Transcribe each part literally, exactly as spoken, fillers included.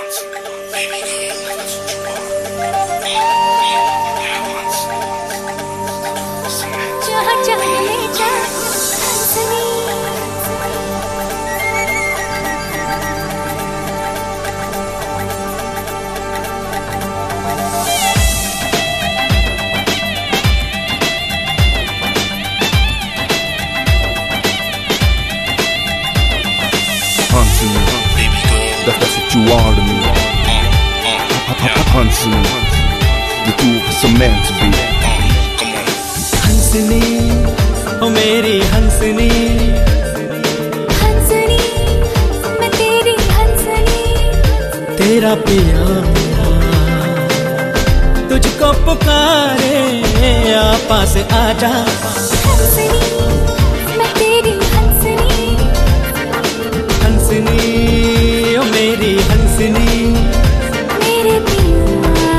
That's what you are to me. Hansini, the two of us are meant to be. Hansini, oh मेरी हंसनी, हंसनी, मैं तेरी हंसनी, तेरा पिया तुझको पुकारे, आ पास आजा। हंसनी, मैं तेरी हंसनी, हंसनी, ओ मेरी हंसनी, मेरे पिया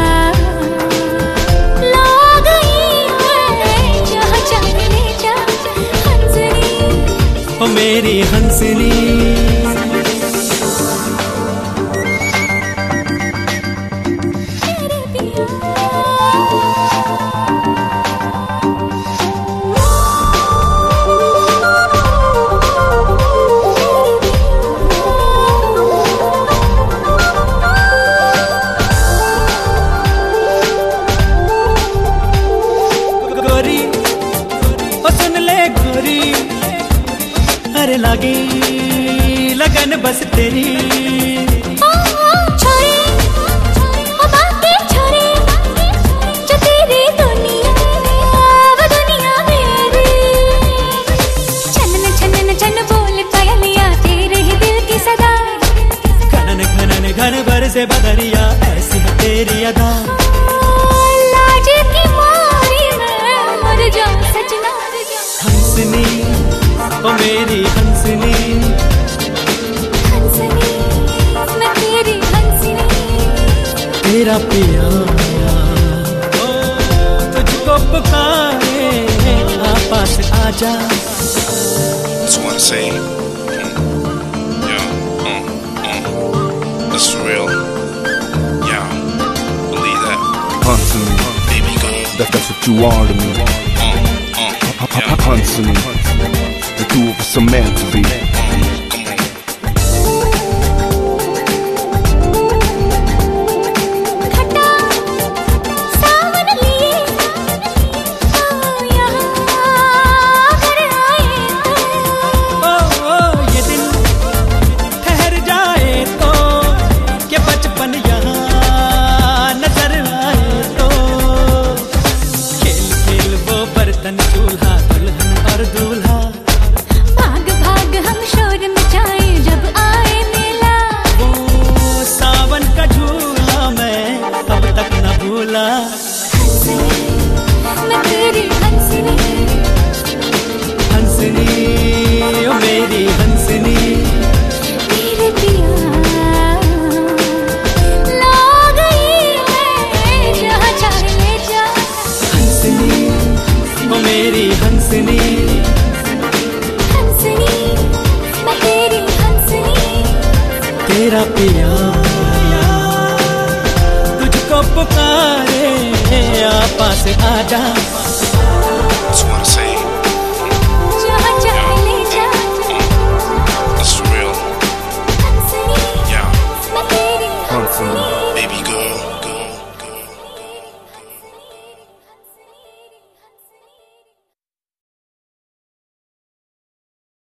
ला गई मैं जहाँ चाहे जा। हंसनी, ओ मेरी हंसनी, मेरे पिया अरे लगी लगन बस तेरी। छोरे ओ बाकी छोरे जो तेरी दुनिया वो दुनिया मेरी। छनन छनन छन बोल पायलिया तेरे ही दिल की सदा। घनन घनन घन भर से बदरिया ऐसी है तेरी अदा। लाज की मारी मैं मर जाऊं सजना। हंसनी ओ मेरी हंसनी, हंसनी, मैं तेरी हंसनी, तेरा पिया ओ तुझको पुकारे, आ पास आजा। Just wanna say, mm, yeah, mm, mm, that's for real, yeah, believe that. Hansini, Baby girl, that, that's what you are to me. mm, mm, yeah, Hansini, the two of us are meant to be. mm, come on. खटा सावन लिए आओ यहाँ घर आए तो। ओ, ओ ये दिल ठहर जाए तो, कि बचपन यहाँ नजर आए तो। खेल खेल वो बर्तन चूल्हा, दुल्हन और दूल्हा। भाग भाग हम शोर मचाए जब आए मेला। वो सावन का झूला मैं अब तक न भूला। हंसनी, मैं तेरी हंसनी, हंसनी ओ मेरी हंसनी, मेरे पिया ला गई मैं जहाँ चाहे ले जा। हंसनी ओ मेरी हंसनी, हंसनी, मैं तेरी हंसनी, तेरा पिया तुझको पुकारे, आ पास आजा। Just wanna say